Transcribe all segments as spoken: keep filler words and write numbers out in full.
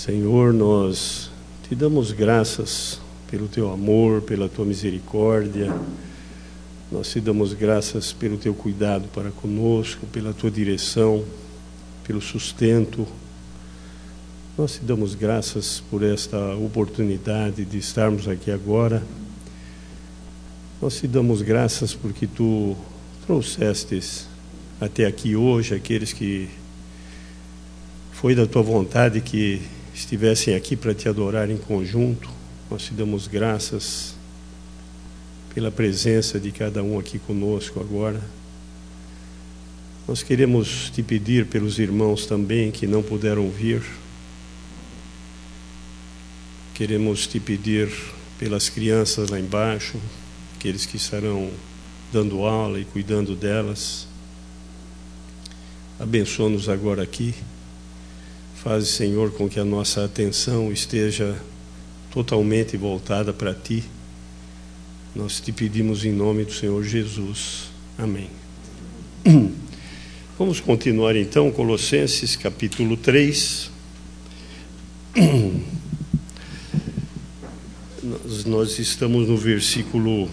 Senhor, nós te damos graças pelo teu amor, pela tua misericórdia. Nós te damos graças pelo teu cuidado para conosco, pela tua direção, pelo sustento. Nós te damos graças por esta oportunidade de estarmos aqui agora. Nós te damos graças porque tu trouxestes até aqui hoje aqueles que foi da tua vontade que estivessem aqui para te adorar em conjunto. Nós te damos graças pela presença de cada um aqui conosco agora. Nós queremos te pedir pelos irmãos também que não puderam vir. Queremos te pedir pelas crianças lá embaixo, aqueles que estarão dando aula e cuidando delas. Abençoa-nos agora aqui. Faz, Senhor, com que a nossa atenção esteja totalmente voltada para Ti. Nós te pedimos em nome do Senhor Jesus. Amém. Vamos continuar então, Colossenses capítulo três. Nós, nós estamos no versículo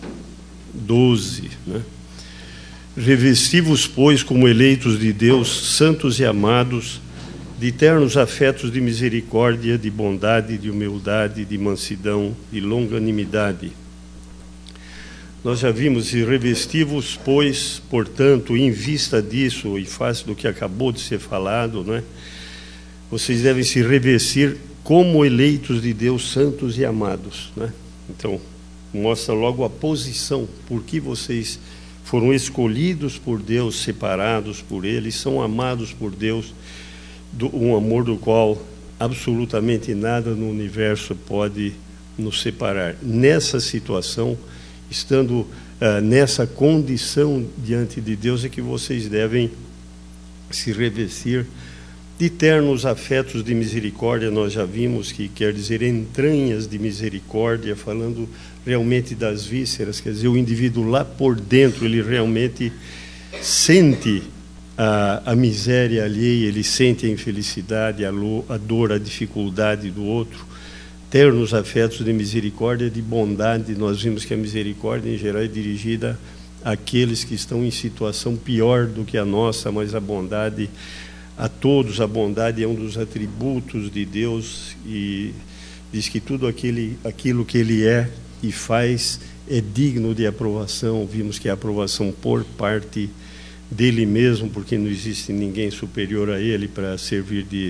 doze, né? Revesti-vos, pois, como eleitos de Deus, santos e amados, de ternos afetos de misericórdia, de bondade, de humildade, de mansidão, de longanimidade. Nós já vimos, e revesti-vos, pois, portanto, em vista disso, e face do que acabou de ser falado, né, vocês devem se revestir como eleitos de Deus, santos e amados, né? Então, mostra logo a posição, por que vocês foram escolhidos por Deus, separados por Ele, são amados por Deus, do, um amor do qual absolutamente nada no universo pode nos separar. Nessa situação, estando uh, nessa condição diante de Deus, é que vocês devem se revestir de ternos afetos de misericórdia. Nós já vimos que quer dizer entranhas de misericórdia, falando realmente das vísceras, quer dizer, o indivíduo lá por dentro, ele realmente sente a, a miséria alheia, ele sente a infelicidade, a, lo, a dor, a dificuldade do outro. Ternos afetos de misericórdia, de bondade. Nós vimos que a misericórdia, em geral, é dirigida àqueles que estão em situação pior do que a nossa, mas a bondade a todos. A bondade é um dos atributos de Deus e diz que tudo aquele, aquilo que Ele é e faz é digno de aprovação. Vimos que a aprovação por parte dele mesmo, porque não existe ninguém superior a Ele para servir de,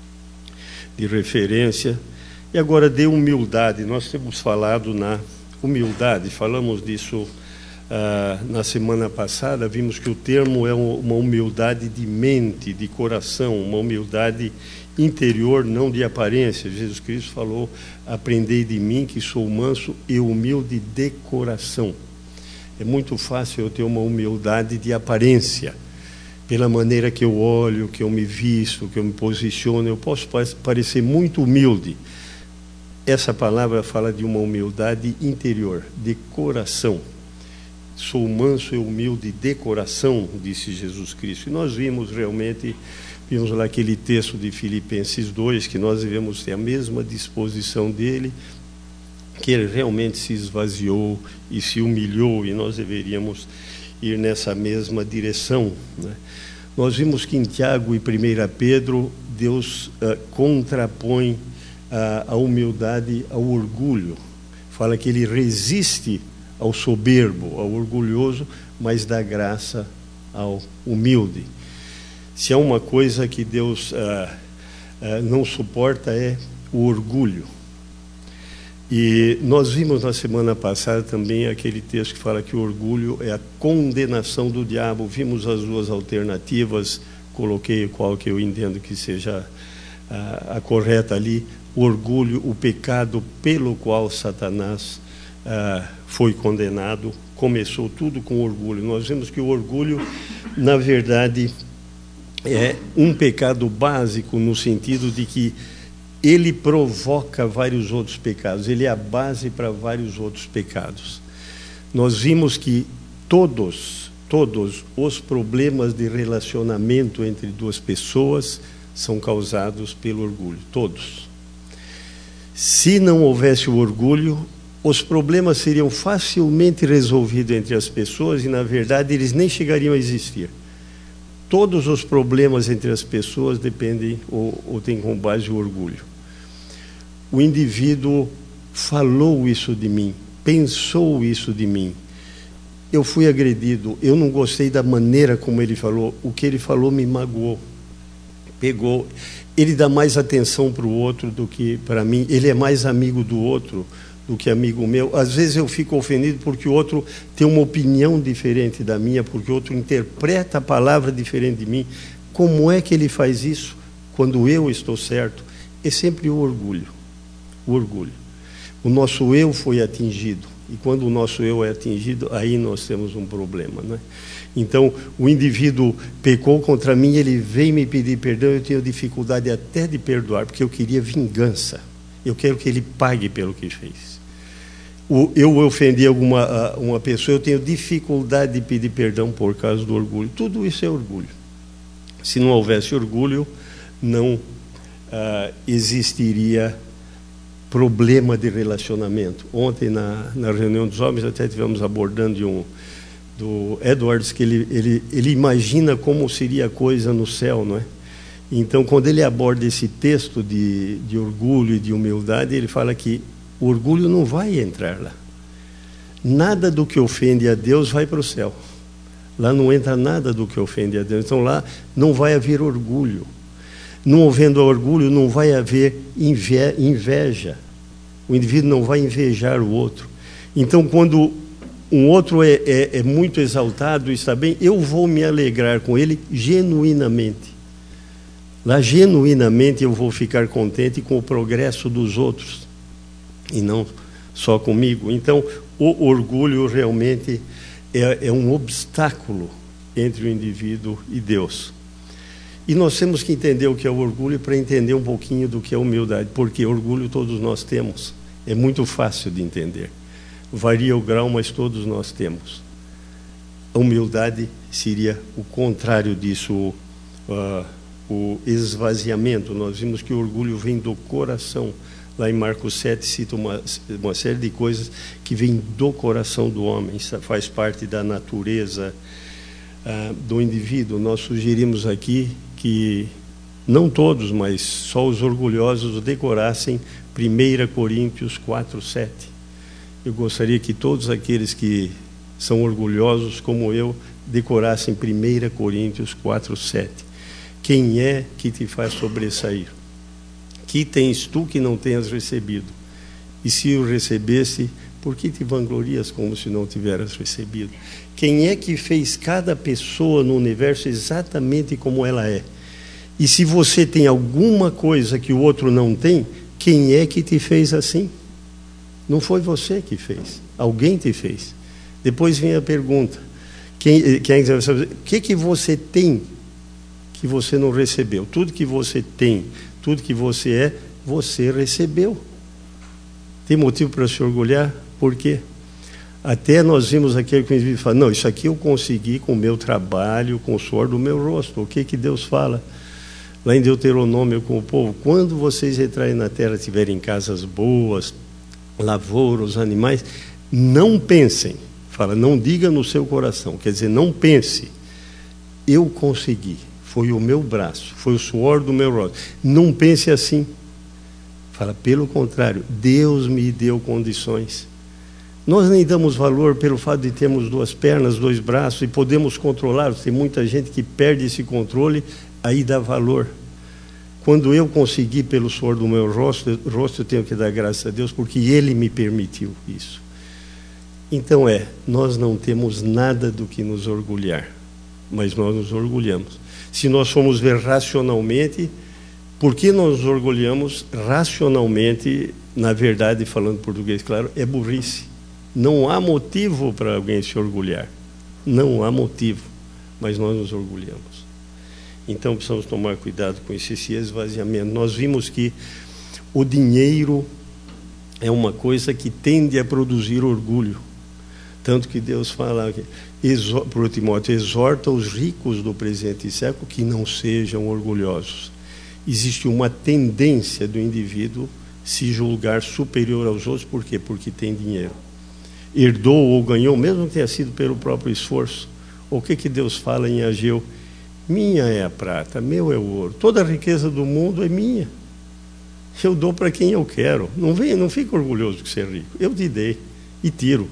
de referência. E agora, de humildade. Nós temos falado na humildade, falamos disso ah, na semana passada. Vimos que o termo é uma humildade de mente, de coração, uma humildade interior, não de aparência. Jesus Cristo falou: aprendei de mim que sou manso e humilde de coração. É muito fácil eu ter uma humildade de aparência. Pela maneira que eu olho, que eu me visto, que eu me posiciono, eu posso parecer muito humilde. Essa palavra fala de uma humildade interior, de coração. Sou manso e humilde de coração, disse Jesus Cristo. E nós vimos realmente, vimos lá aquele texto de Filipenses dois, que nós devemos ter a mesma disposição dele, que ele realmente se esvaziou e se humilhou, e nós deveríamos ir nessa mesma direção, né? Nós vimos que em Tiago e primeira Pedro, Deus uh, contrapõe a, a humildade ao orgulho. Fala que ele resiste ao soberbo, ao orgulhoso, mas dá graça ao humilde. Se há uma coisa que Deus uh, uh, não suporta é o orgulho. E nós vimos na semana passada também aquele texto que fala que o orgulho é a condenação do diabo. Vimos as duas alternativas, coloquei qual que eu entendo que seja a, a correta ali. O orgulho, o pecado pelo qual Satanás ah, foi condenado, começou tudo com orgulho. Nós vimos que o orgulho, na verdade, é um pecado básico no sentido de que ele provoca vários outros pecados, ele é a base para vários outros pecados. Nós vimos que todos, todos os problemas de relacionamento entre duas pessoas são causados pelo orgulho, todos. Se não houvesse o orgulho, os problemas seriam facilmente resolvidos entre as pessoas e, na verdade, eles nem chegariam a existir. Todos os problemas entre as pessoas dependem ou, ou têm como base o orgulho. O indivíduo falou isso de mim, pensou isso de mim. Eu fui agredido, eu não gostei da maneira como ele falou, o que ele falou me magoou, pegou. Ele dá mais atenção para o outro do que para mim, ele é mais amigo do outro do que amigo meu. Às vezes eu fico ofendido porque o outro tem uma opinião diferente da minha, porque o outro interpreta a palavra diferente de mim. Como é que ele faz isso quando eu estou certo? É sempre o orgulho. O orgulho. O nosso eu foi atingido. E quando o nosso eu é atingido, aí nós temos um problema, não é? Então, o indivíduo pecou contra mim, ele veio me pedir perdão, eu tenho dificuldade até de perdoar, porque eu queria vingança. Eu quero que ele pague pelo que fez. O, eu ofendi alguma uma pessoa, eu tenho dificuldade de pedir perdão por causa do orgulho. Tudo isso é orgulho. Se não houvesse orgulho, não ah, existiria problema de relacionamento. Ontem, na, na reunião dos homens, até tivemos abordando de um, do Edwards, que ele, ele, ele imagina como seria a coisa no céu, não é? Então, quando ele aborda esse texto de, de orgulho e de humildade, ele fala que o orgulho não vai entrar lá. Nada do que ofende a Deus vai para o céu. Lá não entra nada do que ofende a Deus. Então, lá não vai haver orgulho. Não havendo orgulho, não vai haver inveja. O indivíduo não vai invejar o outro. Então, quando um outro é, é, é muito exaltado e está bem, eu vou me alegrar com ele genuinamente. Lá, genuinamente, eu vou ficar contente com o progresso dos outros, e não só comigo. Então, o orgulho realmente é, é um obstáculo entre o indivíduo e Deus. E nós temos que entender o que é o orgulho para entender um pouquinho do que é humildade, porque orgulho todos nós temos. É muito fácil de entender. Varia o grau, mas todos nós temos. A humildade seria o contrário disso, o, uh, o esvaziamento. Nós vimos que o orgulho vem do coração. Lá em Marcos sete cita uma, uma série de coisas que vêm do coração do homem, isso faz parte da natureza uh, do indivíduo. Nós sugerimos aqui que não todos, mas só os orgulhosos decorassem primeira Coríntios quatro, sete. Eu gostaria que todos aqueles que são orgulhosos, como eu, decorassem primeira Coríntios quatro, sete. Quem é que te faz sobressair? Que tens tu que não tenhas recebido? E se o recebesse, por que te vanglorias como se não tiveras recebido? Quem é que fez cada pessoa no universo exatamente como ela é? E se você tem alguma coisa que o outro não tem, quem é que te fez assim? Não foi você que fez, alguém te fez. Depois vem a pergunta, quem, quem, o que, que você tem que você não recebeu? Tudo que você tem, tudo que você é, você recebeu. Tem motivo para se orgulhar? Por quê? Até nós vimos aquele que o indivíduo fala, não, isso aqui eu consegui com o meu trabalho, com o suor do meu rosto. O que, que Deus fala? Lá em Deuteronômio com o povo, quando vocês entrarem na terra, tiverem casas boas, lavouras, animais, não pensem, fala, não diga no seu coração, quer dizer, não pense, eu consegui, foi o meu braço, foi o suor do meu rosto. Não pense assim. Fala, pelo contrário, Deus me deu condições. Nós nem damos valor pelo fato de termos duas pernas, dois braços e podemos controlar. Tem muita gente que perde esse controle, aí dá valor. Quando eu consegui pelo suor do meu rosto, rosto, eu tenho que dar graças a Deus, porque Ele me permitiu isso. Então é, nós não temos nada do que nos orgulhar, mas nós nos orgulhamos. Se nós formos ver racionalmente, por que nós nos orgulhamos racionalmente, na verdade, falando português claro, é burrice. Não há motivo para alguém se orgulhar. Não há motivo, mas nós nos orgulhamos. Então precisamos tomar cuidado com esse, esse esvaziamento. Nós vimos que o dinheiro é uma coisa que tende a produzir orgulho. Tanto que Deus fala para o Timóteo, exorta os ricos do presente século que não sejam orgulhosos. existe uma tendência do indivíduo se julgar superior aos outros. Por quê? Porque tem dinheiro. Herdou ou ganhou, mesmo que tenha sido pelo próprio esforço. O que, que Deus fala em Ageu? Minha é a prata, meu é o ouro. Toda a riqueza do mundo é minha. Eu dou para quem eu quero. Não vem, não fique orgulhoso de ser rico. Eu te dei e tiro.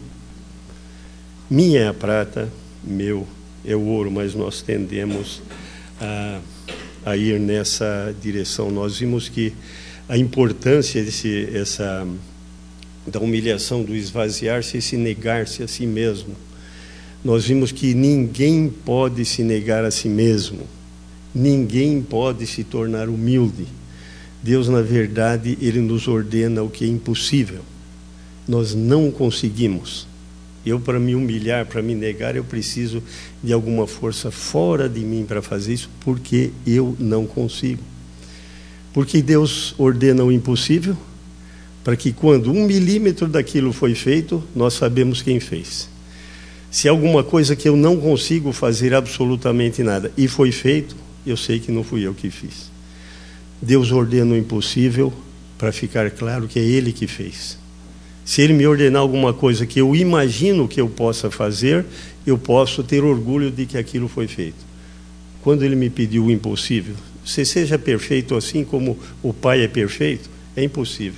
Minha é a prata, meu é o ouro, mas nós tendemos a, a ir nessa direção. Nós vimos que a importância desse, essa, da humilhação, do esvaziar-se e se negar-se a si mesmo. Nós vimos que ninguém pode se negar a si mesmo. Ninguém pode se tornar humilde. Deus, na verdade, Ele nos ordena o que é impossível. Nós não conseguimos. Eu, para me humilhar, para me negar, eu preciso de alguma força fora de mim para fazer isso, porque eu não consigo. Porque Deus ordena o impossível, para que quando um milímetro daquilo foi feito, nós sabemos quem fez. Se alguma coisa que eu não consigo fazer absolutamente nada e foi feito, eu sei que não fui eu que fiz. Deus ordena o impossível para ficar claro que é Ele que fez. Se Ele me ordenar alguma coisa que eu imagino que eu possa fazer, eu posso ter orgulho de que aquilo foi feito. Quando Ele me pediu o impossível, você seja perfeito assim como o Pai é perfeito, é impossível.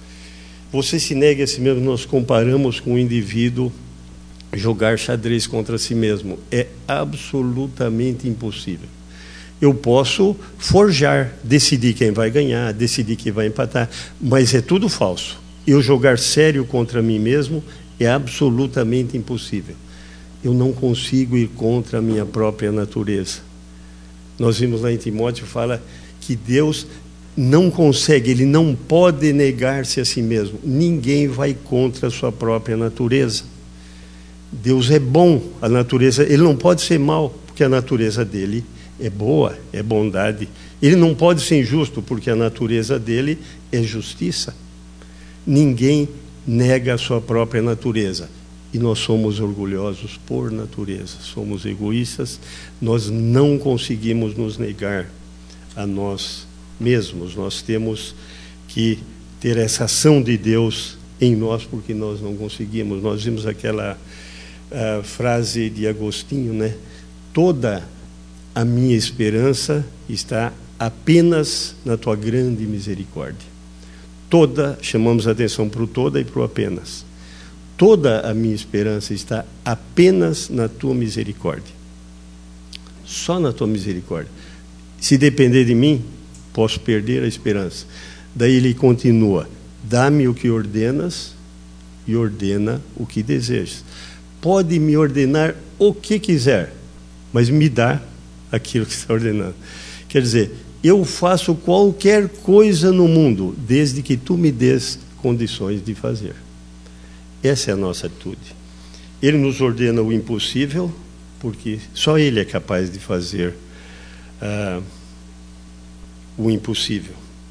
Você se nega a si mesmo, nós comparamos com o indivíduo jogar xadrez contra si mesmo. É absolutamente impossível. Eu posso forjar, decidir quem vai ganhar, decidir quem vai empatar, mas é tudo falso. Eu jogar sério contra mim mesmo é absolutamente impossível. Eu não consigo ir contra a minha própria natureza. Nós vimos lá em Timóteo, fala que Deus não consegue, Ele não pode negar-se a si mesmo. Ninguém vai contra a sua própria natureza. Deus é bom, a natureza, Ele não pode ser mau, porque a natureza dele é boa, é bondade. Ele não pode ser injusto, porque a natureza dele é justiça. Ninguém nega a sua própria natureza. E nós somos orgulhosos por natureza, somos egoístas, nós não conseguimos nos negar a nós mesmos. Nós temos que ter essa ação de Deus em nós, porque nós não conseguimos. Nós vimos aquela a frase de Agostinho, né? Toda a minha esperança está apenas na tua grande misericórdia. Toda, chamamos a atenção para o toda e para o apenas. Toda a minha esperança está apenas na tua misericórdia. Só na tua misericórdia. Se depender de mim, posso perder a esperança. Daí ele continua: dá-me o que ordenas e ordena o que desejas. Pode me ordenar o que quiser, mas me dá aquilo que está ordenando. Quer dizer, eu faço qualquer coisa no mundo, desde que tu me des condições de fazer. Essa é a nossa atitude. Ele nos ordena o impossível, porque só Ele é capaz de fazer uh, o impossível.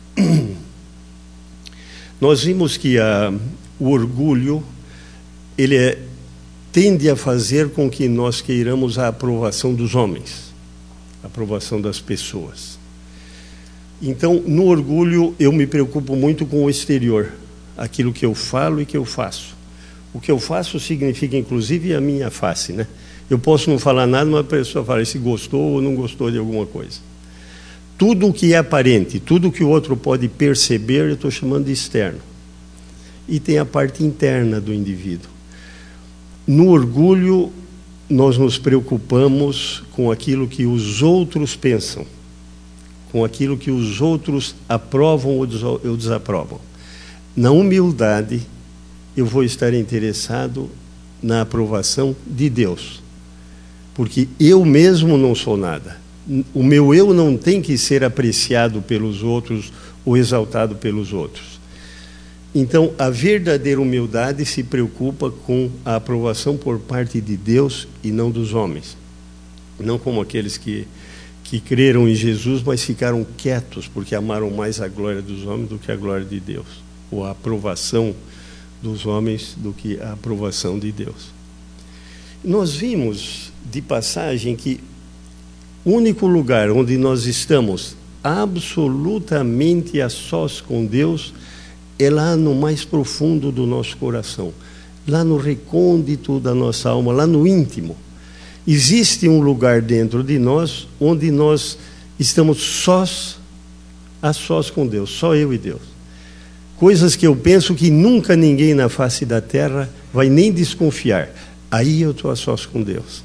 Nós vimos que uh, o orgulho, ele é tende a fazer com que nós queiramos a aprovação dos homens, a aprovação das pessoas. Então, no orgulho, eu me preocupo muito com o exterior, aquilo que eu falo e que eu faço. O que eu faço significa, inclusive, a minha face, né? Eu posso não falar nada, mas a pessoa fala se gostou ou não gostou de alguma coisa. Tudo o que é aparente, tudo o que o outro pode perceber, eu estou chamando de externo. E tem a parte interna do indivíduo. No orgulho, nós nos preocupamos com aquilo que os outros pensam, com aquilo que os outros aprovam ou desaprovam. Na humildade, eu vou estar interessado na aprovação de Deus, porque eu mesmo não sou nada. O meu eu não tem que ser apreciado pelos outros ou exaltado pelos outros. Então, a verdadeira humildade se preocupa com a aprovação por parte de Deus e não dos homens. Não como aqueles que, que creram em Jesus, mas ficaram quietos, porque amaram mais a glória dos homens do que a glória de Deus, ou a aprovação dos homens do que a aprovação de Deus. Nós vimos, de passagem, que o único lugar onde nós estamos absolutamente a sós com Deus, é lá no mais profundo do nosso coração, lá no recôndito da nossa alma, lá no íntimo. Existe um lugar dentro de nós onde nós estamos sós, a sós com Deus, só eu e Deus. Coisas que eu penso que nunca ninguém na face da terra vai nem desconfiar. Aí eu estou a sós com Deus.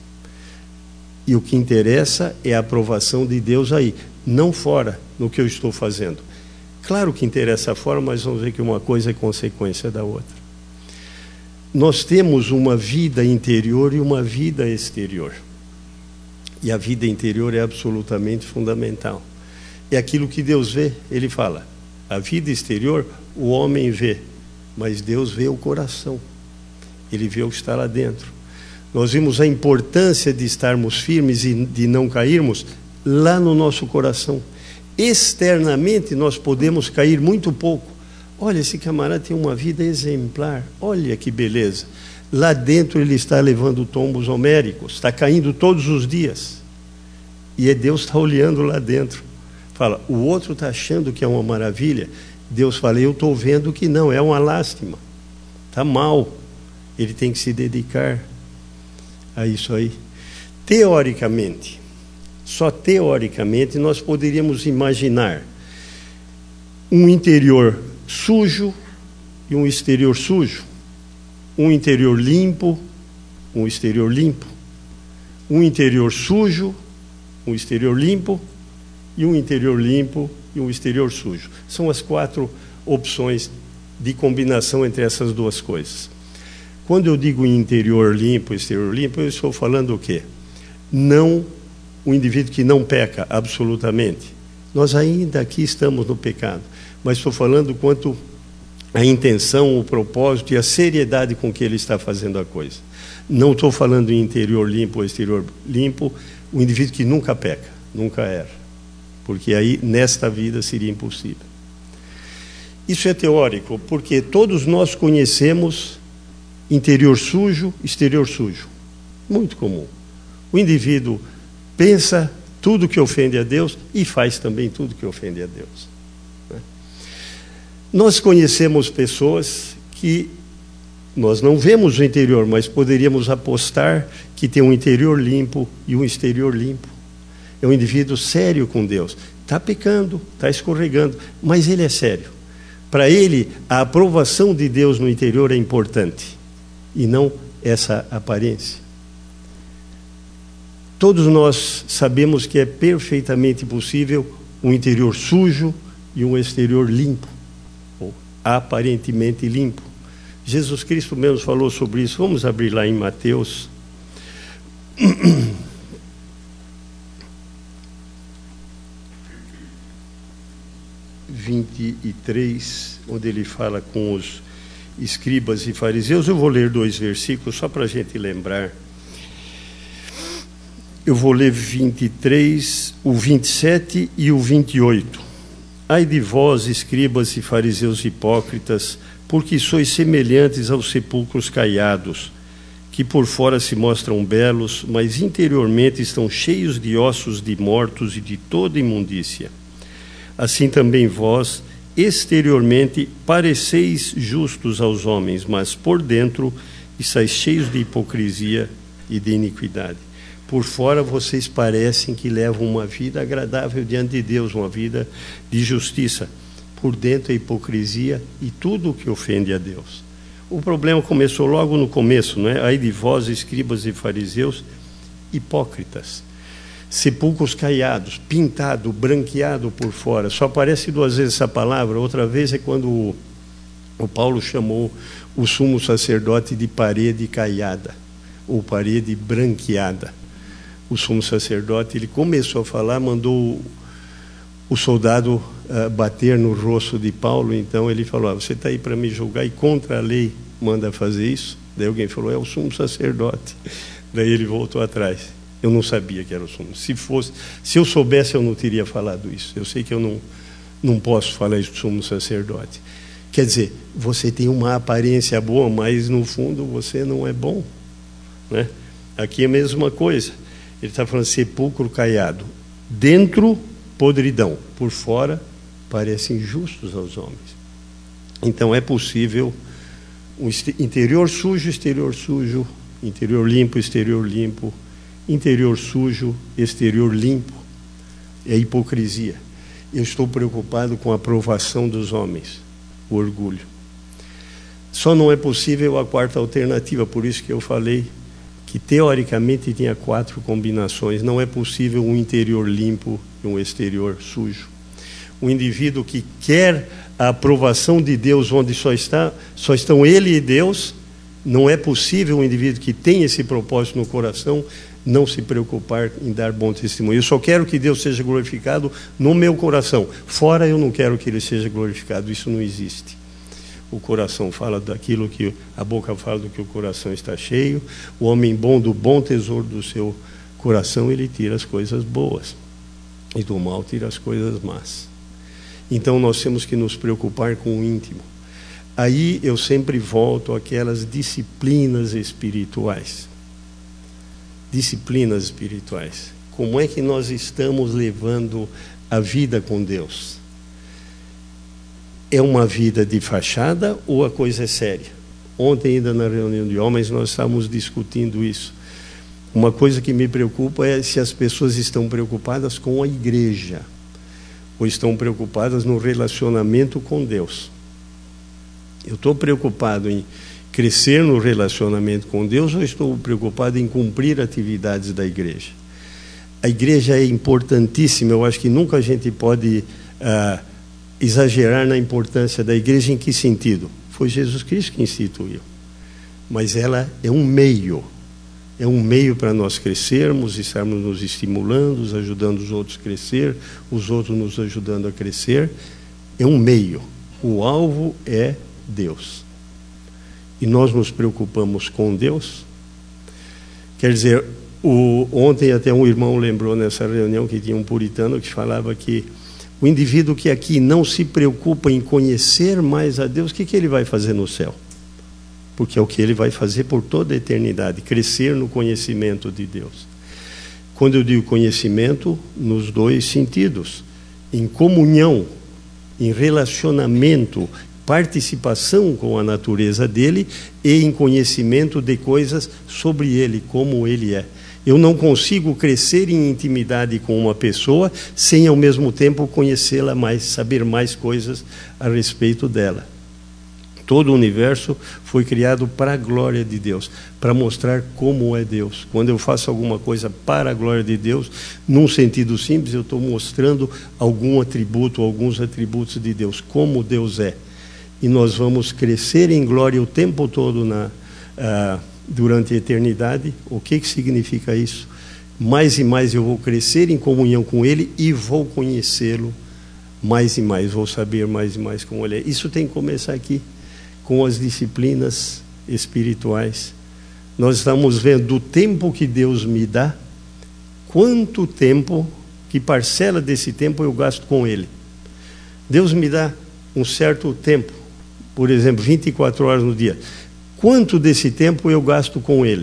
E o que interessa é a aprovação de Deus aí, não fora no que eu estou fazendo. Claro que interessa fora, mas vamos ver que uma coisa é consequência da outra. Nós temos uma vida interior e uma vida exterior. E a vida interior é absolutamente fundamental. É aquilo que Deus vê, Ele fala. A vida exterior, o homem vê, mas Deus vê o coração. Ele vê o que está lá dentro. Nós vimos a importância de estarmos firmes e de não cairmos lá no nosso coração. Externamente nós podemos cair muito pouco. Olha, esse camarada tem uma vida exemplar. Olha que beleza. Lá dentro ele está levando tombos homéricos, está caindo todos os dias. E é Deus está olhando lá dentro. Fala, o outro está achando que é uma maravilha. Deus fala, eu estou vendo que não, é uma lástima. Está mal. Ele tem que se dedicar a isso aí. Teoricamente, só teoricamente, nós poderíamos imaginar um interior sujo e um exterior sujo, um interior limpo, um exterior limpo, um interior sujo, um exterior limpo, e um interior limpo e um exterior sujo. São as quatro opções de combinação entre essas duas coisas. Quando eu digo interior limpo, exterior limpo, eu estou falando o quê? Não o indivíduo que não peca absolutamente. Nós ainda aqui estamos no pecado, mas estou falando quanto a intenção, o propósito e a seriedade com que ele está fazendo a coisa. Não estou falando em interior limpo ou exterior limpo, o indivíduo que nunca peca, nunca erra, porque aí nesta vida seria impossível. Isso é teórico, porque todos nós conhecemos interior sujo, exterior sujo. Muito comum. O indivíduo pensa tudo que ofende a Deus e faz também tudo que ofende a Deus. Nós conhecemos pessoas que nós não vemos o interior, mas poderíamos apostar que tem um interior limpo e um exterior limpo. É um indivíduo sério com Deus. Está pecando, está escorregando, mas ele é sério. Para ele, a aprovação de Deus no interior é importante, e não essa aparência. Todos nós sabemos que é perfeitamente possível um interior sujo e um exterior limpo, ou aparentemente limpo. Jesus Cristo mesmo falou sobre isso. Vamos abrir lá em Mateus. vinte e três, onde ele fala com os escribas e fariseus. Eu vou ler dois versículos só para a gente lembrar. Eu vou ler vinte e três, o vinte e sete e o vinte e oito. Ai de vós, escribas e fariseus hipócritas, porque sois semelhantes aos sepulcros caiados, que por fora se mostram belos, mas interiormente estão cheios de ossos de mortos e de toda imundícia. Assim também vós, exteriormente, pareceis justos aos homens, mas por dentro estáis cheios de hipocrisia e de iniquidade. Por fora vocês parecem que levam uma vida agradável diante de Deus, uma vida de justiça. Por dentro é hipocrisia e tudo o que ofende a Deus. O problema começou logo no começo, não é? Ai de vós, escribas e fariseus, hipócritas. Sepulcros caiados, pintado, branqueado por fora. Só aparece duas vezes essa palavra. Outra vez é quando o, o Paulo chamou o sumo sacerdote de parede caiada, ou parede branqueada. O sumo sacerdote, ele começou a falar, mandou o, o soldado uh, bater no rosto de Paulo. Então ele falou, ah, você está aí para me julgar e contra a lei manda fazer isso? Daí alguém falou, é o sumo sacerdote. Daí ele voltou atrás. Eu não sabia que era o sumo. Se fosse, se eu soubesse, eu não teria falado isso. Eu sei que eu não, não posso falar isso do sumo sacerdote. Quer dizer, você tem uma aparência boa, mas no fundo você não é bom, né? Aqui é a mesma coisa. Ele está falando sepulcro caiado. Dentro podridão. Por fora, parecem justos aos homens. Então, é possível um interior sujo, exterior sujo, interior limpo, exterior limpo, interior sujo, exterior limpo. É hipocrisia. Eu estou preocupado com a aprovação dos homens, o orgulho. Só não é possível a quarta alternativa, por isso que eu falei que teoricamente tinha quatro combinações. Não é possível um interior limpo e um exterior sujo. Um indivíduo que quer a aprovação de Deus, onde só, está, só estão ele e Deus, não é possível um indivíduo que tem esse propósito no coração não se preocupar em dar bom testemunho. Eu só quero que Deus seja glorificado no meu coração. Fora eu não quero que Ele seja glorificado. Isso não existe. O coração fala daquilo que... A boca fala do que o coração está cheio. O homem bom, do bom tesouro do seu coração, ele tira as coisas boas. E do mal tira as coisas más. Então nós temos que nos preocupar com o íntimo. Aí eu sempre volto àquelas disciplinas espirituais. Disciplinas espirituais. Como é que nós estamos levando a vida com Deus? É uma vida de fachada ou a coisa é séria? Ontem, ainda na reunião de homens, nós estávamos discutindo isso. Uma coisa que me preocupa é se as pessoas estão preocupadas com a igreja ou estão preocupadas no relacionamento com Deus. Eu estou preocupado em crescer no relacionamento com Deus ou estou preocupado em cumprir atividades da igreja? A igreja é importantíssima. Eu acho que nunca a gente pode ah, exagerar na importância da igreja. Em que sentido? Foi Jesus Cristo que instituiu. Mas ela é um meio. É um meio para nós crescermos, estarmos nos estimulando, ajudando os outros a crescer, os outros nos ajudando a crescer. É um meio. O alvo é Deus. E nós nos preocupamos com Deus. Quer dizer, o, ontem até um irmão lembrou nessa reunião que tinha um puritano que falava que o indivíduo que aqui não se preocupa em conhecer mais a Deus, o que, que ele vai fazer no céu? Porque é o que ele vai fazer por toda a eternidade, crescer no conhecimento de Deus. Quando eu digo conhecimento, nos dois sentidos, em comunhão, em relacionamento, participação com a natureza dele e em conhecimento de coisas sobre ele, como ele é. Eu não consigo crescer em intimidade com uma pessoa sem ao mesmo tempo conhecê-la mais, saber mais coisas a respeito dela. Todo o universo foi criado para a glória de Deus, para mostrar como é Deus. Quando eu faço alguma coisa para a glória de Deus, num sentido simples, eu estou mostrando algum atributo, alguns atributos de Deus, como Deus é. E nós vamos crescer em glória o tempo todo na, uh, durante a eternidade. O que, que significa isso? Mais e mais eu vou crescer em comunhão com Ele e vou conhecê-lo mais e mais, vou saber mais e mais como Ele é. Isso tem que começar aqui, com as disciplinas espirituais. Nós estamos vendo o tempo que Deus me dá, quanto tempo, que parcela desse tempo eu gasto com Ele. Deus me dá um certo tempo, por exemplo, vinte e quatro horas no dia. Quanto desse tempo eu gasto com Ele?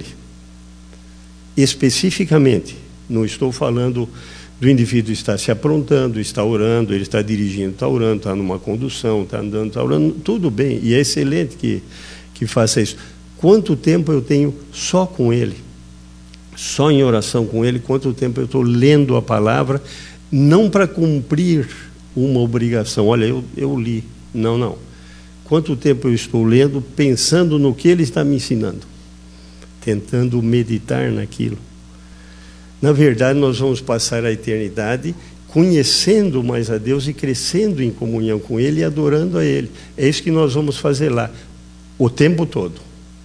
Especificamente, não estou falando do indivíduo estar se aprontando, está orando, ele está dirigindo, está orando, está numa condução, está andando, está orando, tudo bem, e é excelente que, que faça isso. Quanto tempo eu tenho só com Ele? Só em oração com Ele? Quanto tempo eu estou lendo a palavra, não para cumprir uma obrigação? Olha, eu, eu li. Não, não. Quanto tempo eu estou lendo, pensando no que Ele está me ensinando? Tentando meditar naquilo. Na verdade, nós vamos passar a eternidade conhecendo mais a Deus e crescendo em comunhão com Ele e adorando a Ele. É isso que nós vamos fazer lá, o tempo todo.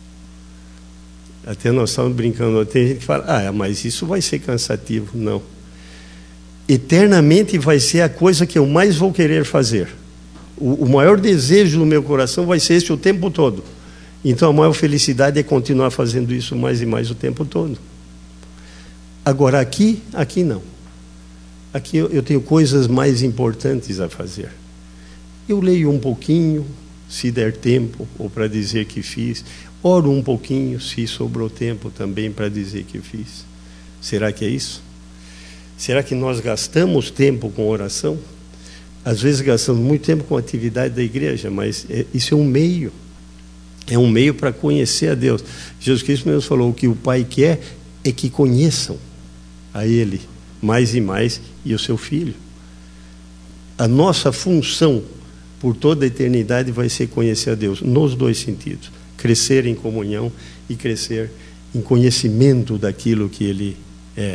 Até nós estamos brincando, tem gente que fala, ah, mas isso vai ser cansativo. Não. Eternamente vai ser a coisa que eu mais vou querer fazer. O, o maior desejo do meu coração vai ser esse o tempo todo. Então a maior felicidade é continuar fazendo isso mais e mais o tempo todo. Agora aqui, aqui não. Aqui eu, eu tenho coisas mais importantes a fazer. Eu leio um pouquinho, se der tempo, ou para dizer que fiz. Oro um pouquinho, se sobrou tempo também para dizer que fiz. Será que é isso? Será que nós gastamos tempo com oração? Às vezes gastamos muito tempo com a atividade da igreja, mas é, isso é um meio. É um meio para conhecer a Deus. Jesus Cristo mesmo falou, o que o Pai quer é que conheçam a Ele mais e mais e o seu Filho. A nossa função por toda a eternidade vai ser conhecer a Deus, nos dois sentidos. Crescer em comunhão e crescer em conhecimento daquilo que Ele é.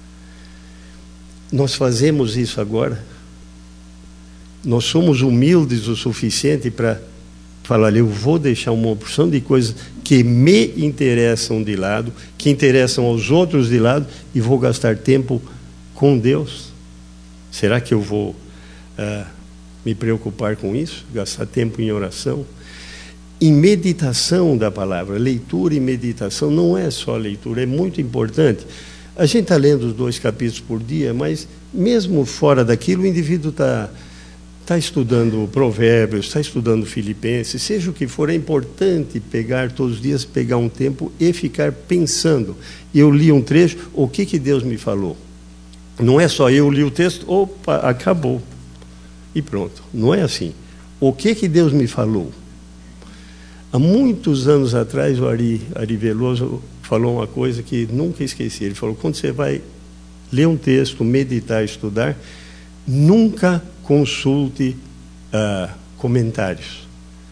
Nós fazemos isso agora. Nós somos humildes o suficiente para falar, eu vou deixar uma porção de coisas que me interessam de lado, que interessam aos outros de lado, e vou gastar tempo com Deus. Será que eu vou uh, me preocupar com isso? Gastar tempo em oração? Em meditação da palavra, leitura e meditação, não é só leitura, é muito importante. A gente está lendo os dois capítulos por dia, mas mesmo fora daquilo, o indivíduo está tá estudando Provérbios, está estudando Filipenses, seja o que for, é importante pegar todos os dias, pegar um tempo e ficar pensando. Eu li um trecho, o que, que Deus me falou? Não é só eu li o texto, opa, acabou. E pronto, não é assim. O que, que Deus me falou? Há muitos anos atrás, o Ari, Ari Veloso falou uma coisa que nunca esqueci. Ele falou, quando você vai ler um texto, meditar, estudar, nunca consulte ah, comentários.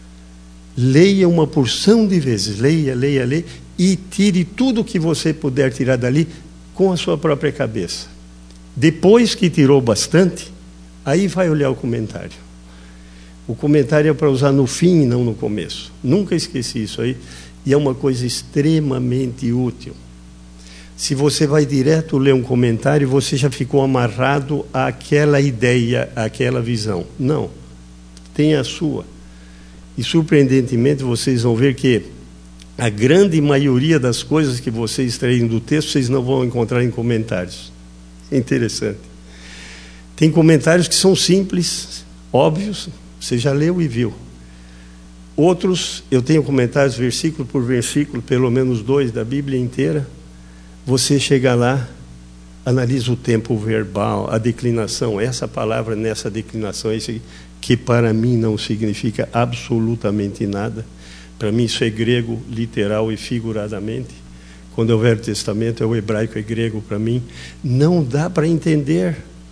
Leia uma porção de vezes, leia, leia, leia, e tire tudo que você puder tirar dali com a sua própria cabeça. Depois que tirou bastante, aí vai olhar o comentário. O comentário é para usar no fim e não no começo. Nunca esqueci isso aí. E é uma coisa extremamente útil. Se você vai direto ler um comentário, você já ficou amarrado àquela ideia, àquela visão. Não. Tem a sua. E, surpreendentemente, vocês vão ver que a grande maioria das coisas que vocês extraem do texto, vocês não vão encontrar em comentários. É interessante. Tem comentários que são simples, óbvios, você já leu e viu. Outros, eu tenho comentários versículo por versículo, pelo menos dois da Bíblia inteira. Você chega lá, analisa o tempo verbal, a declinação, essa palavra nessa declinação, esse que para mim não significa absolutamente nada. Para mim isso é grego, literal e figuradamente. Quando é o Velho Testamento, é o hebraico e grego para mim. Não dá para entender.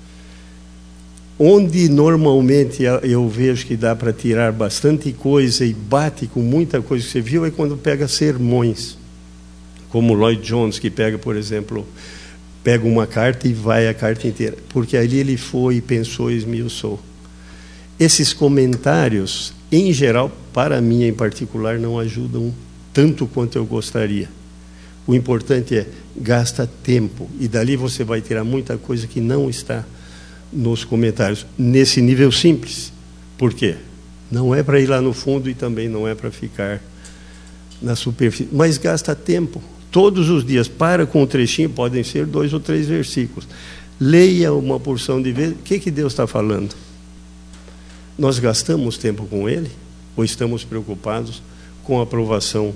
Onde normalmente eu vejo que dá para tirar bastante coisa e bate com muita coisa que você viu é quando pega sermões, como Lloyd Jones, que pega, por exemplo, pega uma carta e vai a carta inteira, porque ali ele foi, pensou e esmiuçou. Esses comentários, em geral, para mim em particular, não ajudam tanto quanto eu gostaria. O importante é, gasta tempo, e dali você vai tirar muita coisa que não está nos comentários, nesse nível simples. Por quê? Não é para ir lá no fundo e também não é para ficar na superfície, mas gasta tempo, todos os dias, para com um trechinho, podem ser dois ou três versículos, leia uma porção de vezes, o que, que Deus está falando? Nós gastamos tempo com Ele? Ou estamos preocupados com a aprovação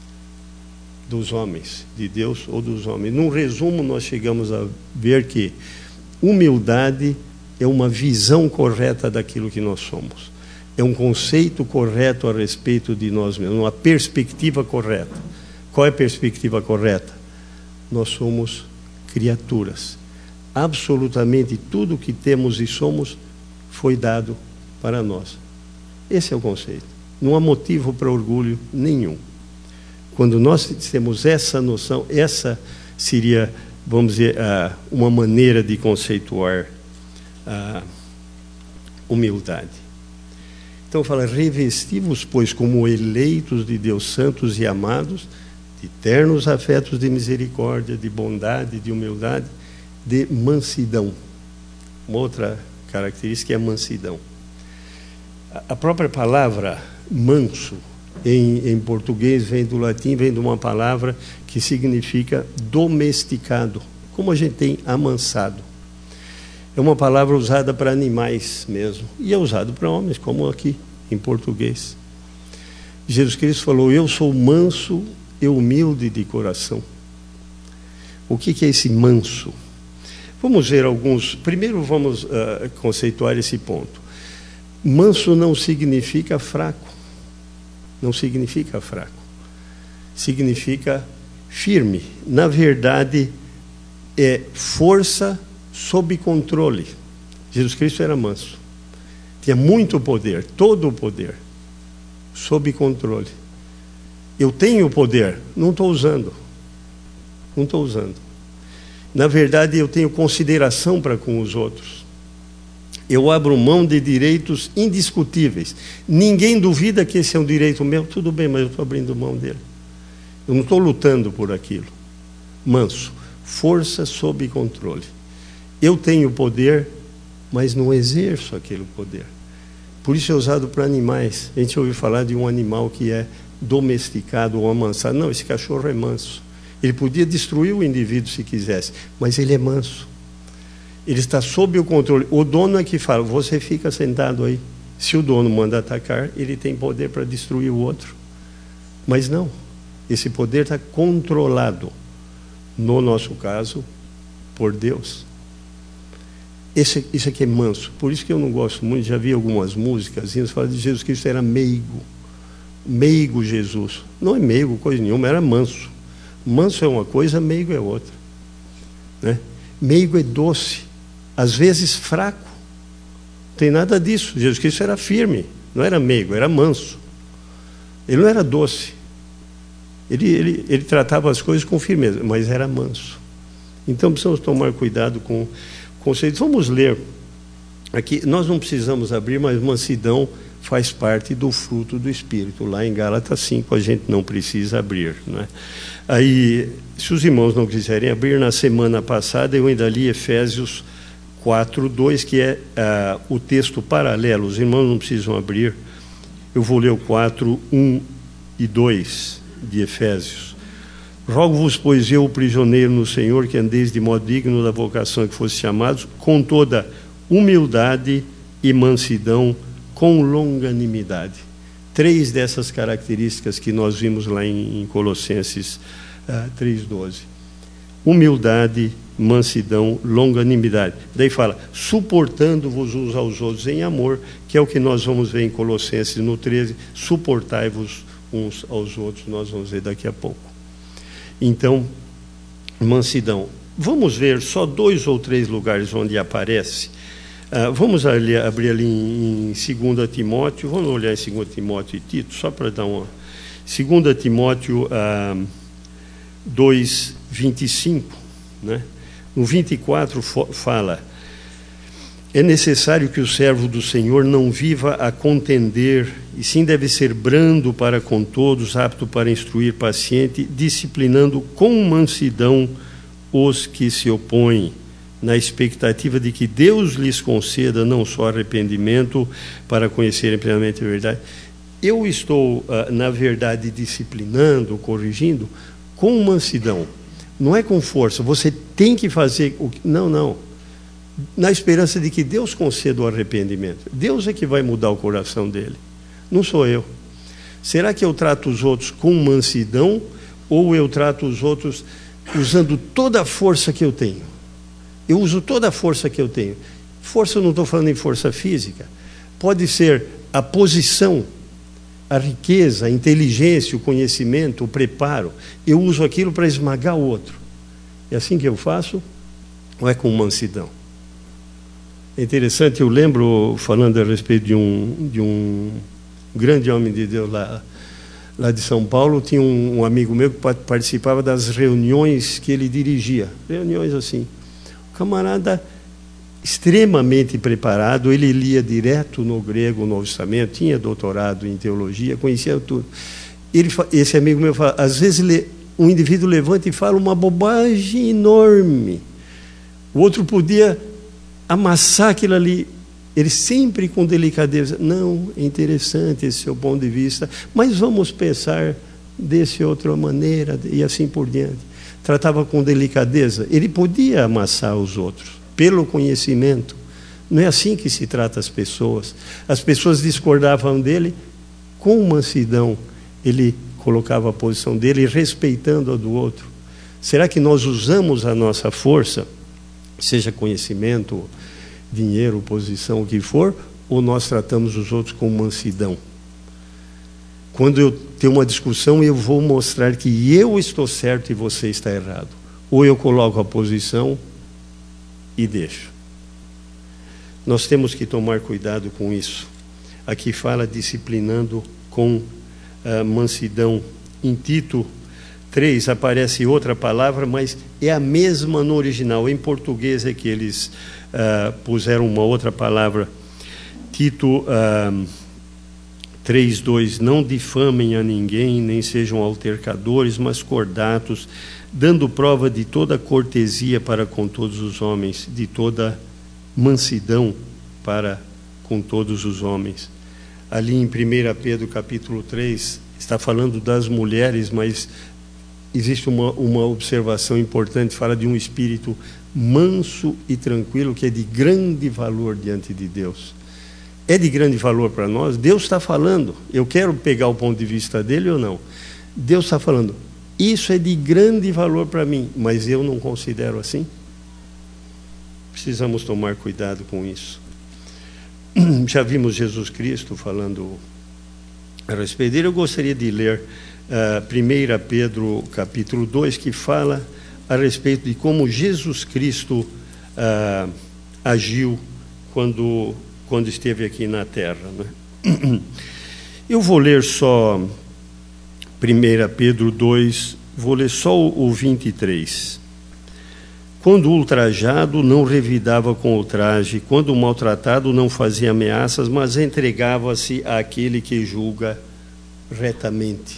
dos homens, de Deus ou dos homens? Num resumo, nós chegamos a ver que humildade é uma visão correta daquilo que nós somos. É um conceito correto a respeito de nós mesmos, uma perspectiva correta. Qual é a perspectiva correta? Nós somos criaturas. Absolutamente tudo que temos e somos foi dado para nós. Esse é o conceito. Não há motivo para orgulho nenhum. Quando nós temos essa noção, essa seria, vamos dizer, uma maneira de conceituar a humildade. Então fala, revesti-vos, pois, como eleitos de Deus, santos e amados, de ternos afetos de misericórdia, de bondade, de humildade, de mansidão. Uma outra característica é a mansidão. A própria palavra manso, em, em português, vem do latim, vem de uma palavra que significa domesticado, como a gente tem amansado. É uma palavra usada para animais mesmo, e é usado para homens, como aqui em português. Jesus Cristo falou, eu sou manso e humilde de coração. O que, que é esse manso? Vamos ver alguns. Primeiro vamos uh, conceituar esse ponto. Manso não significa fraco. Não significa fraco. Significa firme. Na verdade, é força sob controle. Jesus Cristo era manso. Tinha muito poder, todo o poder, sob controle. Eu tenho poder, não estou usando. Não estou usando. Na verdade, eu tenho consideração para com os outros. Eu abro mão de direitos indiscutíveis. Ninguém duvida que esse é um direito meu. Tudo bem, mas eu estou abrindo mão dele. Eu não estou lutando por aquilo. Manso. Força sob controle. Eu tenho poder, mas não exerço aquele poder. Por isso é usado para animais. A gente ouviu falar de um animal que é domesticado ou amansado. Não, esse cachorro é manso. Ele podia destruir o indivíduo se quisesse, mas ele é manso. Ele está sob o controle. O dono é que fala, você fica sentado aí. Se o dono manda atacar, ele tem poder para destruir o outro. Mas não, esse poder está controlado, no nosso caso, por Deus. Esse, esse aqui é manso. Por isso que eu não gosto muito, já vi algumas músicas, eles falam de Jesus Cristo era meigo. Meigo Jesus. Não é meigo, coisa nenhuma, era manso. Manso é uma coisa, meigo é outra. Né? Meigo é doce, às vezes fraco. Não tem nada disso. Jesus Cristo era firme, não era meigo, era manso. Ele não era doce. Ele, ele, ele tratava as coisas com firmeza, mas era manso. Então precisamos tomar cuidado com conceitos. Vamos ler aqui. Nós não precisamos abrir, mas mansidão faz parte do fruto do Espírito. Lá em Gálatas cinco a gente não precisa abrir, né? Aí, se os irmãos não quiserem abrir, na semana passada eu ainda li Efésios quatro, dois, que é uh, o texto paralelo. Os irmãos não precisam abrir. Eu vou ler o quatro, um e dois de Efésios. Rogo-vos, pois eu, prisioneiro no Senhor, que andeis de modo digno da vocação que fosse chamados, com toda humildade e mansidão, com longanimidade. Três dessas características que nós vimos lá em, em Colossenses uh, três, doze. Humildade, mansidão, longanimidade. Daí fala, suportando-vos uns aos outros em amor, que é o que nós vamos ver em Colossenses no treze, suportai-vos uns aos outros, nós vamos ver daqui a pouco. Então, mansidão. Vamos ver só dois ou três lugares onde aparece. Uh, vamos ali, abrir ali em, em segunda Timóteo, vamos olhar em segunda Timóteo e Tito, só para dar uma... segunda Timóteo uh, dois, vinte e cinco, né? No vinte e quatro fala, é necessário que o servo do Senhor não viva a contender, e sim deve ser brando para com todos, apto para instruir, paciente, disciplinando com mansidão os que se opõem, na expectativa de que Deus lhes conceda não só arrependimento para conhecerem plenamente a verdade. Eu estou, na verdade, disciplinando, corrigindo, com mansidão. Não é com força. Você tem que fazer... o que... Não, não. Na esperança de que Deus conceda o arrependimento. Deus é que vai mudar o coração dele. Não sou eu. Será que eu trato os outros com mansidão ou eu trato os outros usando toda a força que eu tenho? Eu uso toda a força que eu tenho. Força, eu não estou falando em força física. Pode ser a posição, a riqueza, a inteligência, o conhecimento, o preparo. Eu uso aquilo para esmagar o outro. É assim que eu faço? Ou é com mansidão? É interessante, eu lembro, falando a respeito de um, de um grande homem de Deus lá, lá de São Paulo, tinha um, um amigo meu que participava das reuniões que ele dirigia. Reuniões assim. Camarada extremamente preparado, ele lia direto no grego, no Novo Testamento, tinha doutorado em teologia, conhecia tudo. Ele, esse amigo meu fala, às vezes um indivíduo levanta e fala uma bobagem enorme. O outro podia amassar aquilo ali, ele sempre com delicadeza. Não, é interessante esse seu ponto de vista, mas vamos pensar dessa outra maneira, e assim por diante. Tratava com delicadeza, ele podia amassar os outros, pelo conhecimento. Não é assim que se trata as pessoas. As pessoas discordavam dele, com mansidão, ele colocava a posição dele, respeitando a do outro. Será que nós usamos a nossa força? seja conhecimento, dinheiro, posição, o que for, ou nós tratamos os outros com mansidão? Quando eu tenho uma discussão, eu vou mostrar que eu estou certo e você está errado. Ou eu coloco a posição e deixo. Nós temos que tomar cuidado com isso. Aqui fala disciplinando com uh, mansidão. Em Tito três aparece outra palavra, mas é a mesma no original. Em português é que eles uh, puseram uma outra palavra. Tito uh, três, dois, não difamem a ninguém, nem sejam altercadores, mas cordatos, dando prova de toda cortesia para com todos os homens, de toda mansidão para com todos os homens. Ali em primeira Pedro capítulo três, está falando das mulheres, mas existe uma, uma observação importante, fala de um espírito manso e tranquilo, que é de grande valor diante de Deus. É de grande valor para nós? Deus está falando. Eu quero pegar o ponto de vista dele ou não? Deus está falando. Isso é de grande valor para mim, mas eu não considero assim. Precisamos tomar cuidado com isso. Já vimos Jesus Cristo falando a respeito dele. Eu gostaria de ler uh, primeira Pedro capítulo dois, que fala a respeito de como Jesus Cristo uh, agiu quando... quando esteve aqui na terra, né? Eu vou ler só primeira Pedro dois, vou ler só o vinte e três. Quando ultrajado, não revidava com ultraje, quando maltratado, não fazia ameaças, mas entregava-se àquele que julga retamente.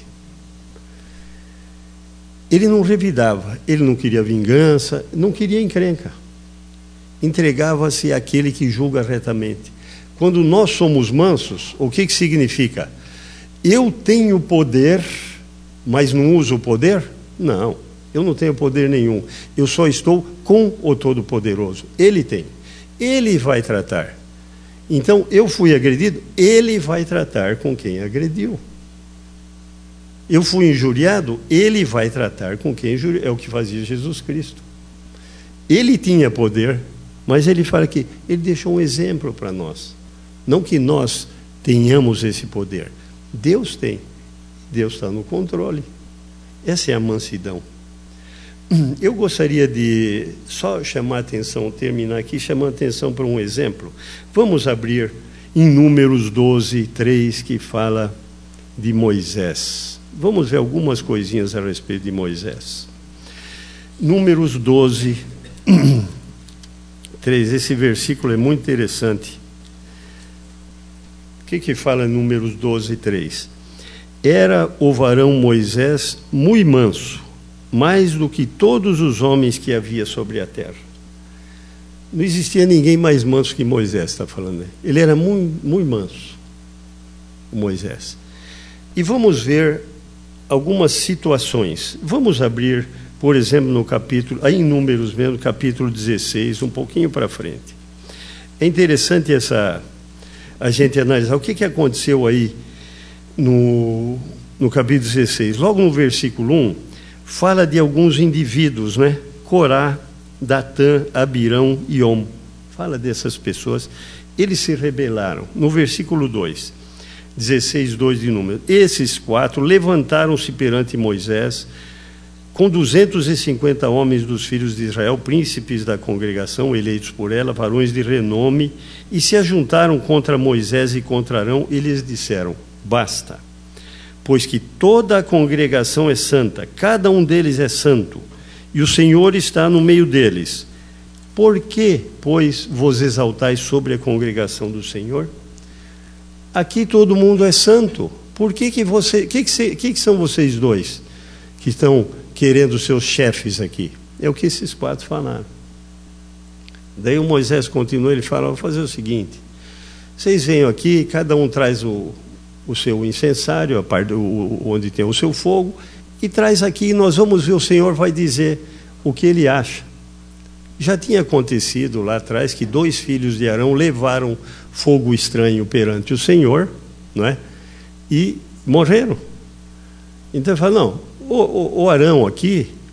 Ele não revidava, ele não queria vingança, não queria encrenca. Entregava-se àquele que julga retamente. Quando nós somos mansos, o que que significa? Eu tenho poder, mas não uso o poder? Não, eu não tenho poder nenhum. Eu só estou com o Todo-Poderoso. Ele tem. Ele vai tratar. Então, eu fui agredido, ele vai tratar com quem agrediu. Eu fui injuriado, ele vai tratar com quem injuriou. É o que fazia Jesus Cristo. Ele tinha poder, mas ele fala que ele deixou um exemplo para nós. Não que nós tenhamos esse poder. Deus tem. Deus está no controle. Essa é a mansidão. Eu gostaria de só chamar a atenção, terminar aqui, chamar a atenção para um exemplo. Vamos abrir em Números doze, três, que fala de Moisés. Vamos ver algumas coisinhas a respeito de Moisés. Números doze, três. Esse versículo é muito interessante. O que que fala em Números doze, três? Era o varão Moisés muito manso, mais do que todos os homens que havia sobre a terra. Não existia ninguém mais manso que Moisés, está falando aí. Ele era muito, muito manso, Moisés. E vamos ver algumas situações. Vamos abrir, por exemplo, no capítulo, aí em Números mesmo, capítulo dezesseis, um pouquinho para frente. É interessante essa... a gente analisar o que, que aconteceu aí no, no capítulo dezesseis. Logo no versículo um, fala de alguns indivíduos, né? Corá, Datã, Abirão e Om. Fala dessas pessoas. Eles se rebelaram. No versículo dois, dezesseis, dois de Números. Esses quatro levantaram-se perante Moisés, com duzentos e cinquenta homens dos filhos de Israel, príncipes da congregação, eleitos por ela, varões de renome, e se ajuntaram contra Moisés e contra Arão, e lhes disseram: basta, pois que toda a congregação é santa, cada um deles é santo, e o Senhor está no meio deles. Por que, pois, vos exaltais sobre a congregação do Senhor? Aqui todo mundo é santo. Por que que você, que que, se, que que são vocês dois que estão querendo seus chefes aqui? É o que esses quatro falaram. Daí o Moisés continua, ele fala: vou fazer o seguinte, vocês venham aqui, cada um traz o, o seu incensário, a parte do, onde tem o seu fogo, e traz aqui, e nós vamos ver, o Senhor vai dizer o que ele acha. Já tinha acontecido lá atrás que dois filhos de Arão levaram fogo estranho perante o Senhor, não é? E morreram. Então ele fala: não, o, o, o Arão aqui,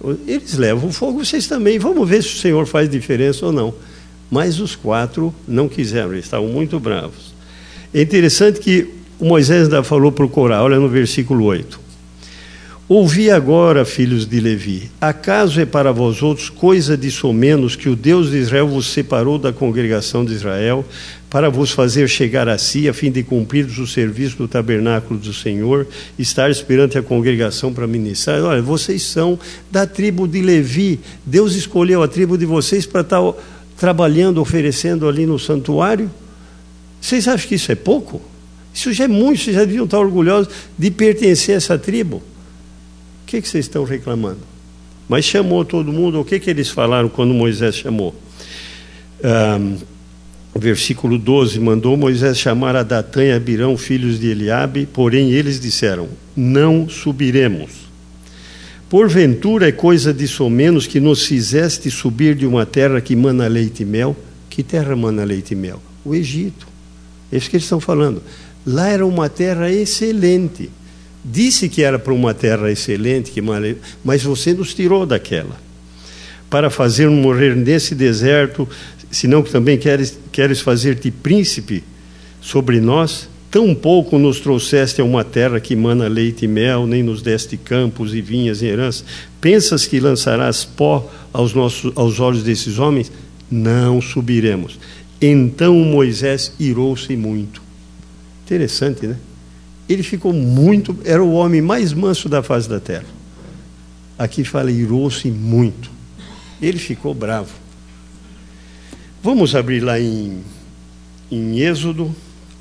Eles levam o fogo, vocês também. Vamos ver se o Senhor faz diferença ou não. Mas os quatro não quiseram, eles estavam muito bravos. É interessante que o Moisés ainda falou para o Corá, olha no versículo oito. Ouvi agora, filhos de Levi, acaso é para vós outros coisa de somenos que o Deus de Israel vos separou da congregação de Israel, para vos fazer chegar a si, a fim de cumprir o serviço do tabernáculo do Senhor, estar perante a congregação para ministrar? Olha, vocês são da tribo de Levi, Deus escolheu a tribo de vocês para estar trabalhando, oferecendo ali no santuário. Vocês acham que isso é pouco? Isso já é muito, vocês já deviam estar orgulhosos de pertencer a essa tribo. O que, que vocês estão reclamando? Mas chamou todo mundo, o que, que eles falaram quando Moisés chamou? Um, versículo doze, mandou Moisés chamar a Datã e Abirão, filhos de Eliabe, porém eles disseram, não subiremos. Porventura é coisa de somenos que nos fizeste subir de uma terra que mana leite e mel. Que terra mana leite e mel? O Egito. É isso que eles estão falando. Lá era uma terra excelente. Disse que era para uma terra excelente, que mas você nos tirou daquela. Para fazer morrer nesse deserto, senão que também queres, queres fazer-te príncipe sobre nós, tão pouco nos trouxeste a uma terra que mana leite e mel, nem nos deste campos e vinhas em herança. Pensas que lançarás pó aos, nossos, aos olhos desses homens? Não subiremos. Então Moisés irou-se muito. Interessante, né? Ele ficou muito, era o homem mais manso da face da terra. Aqui fala, irou-se muito. Ele ficou bravo. Vamos abrir lá em, em Êxodo.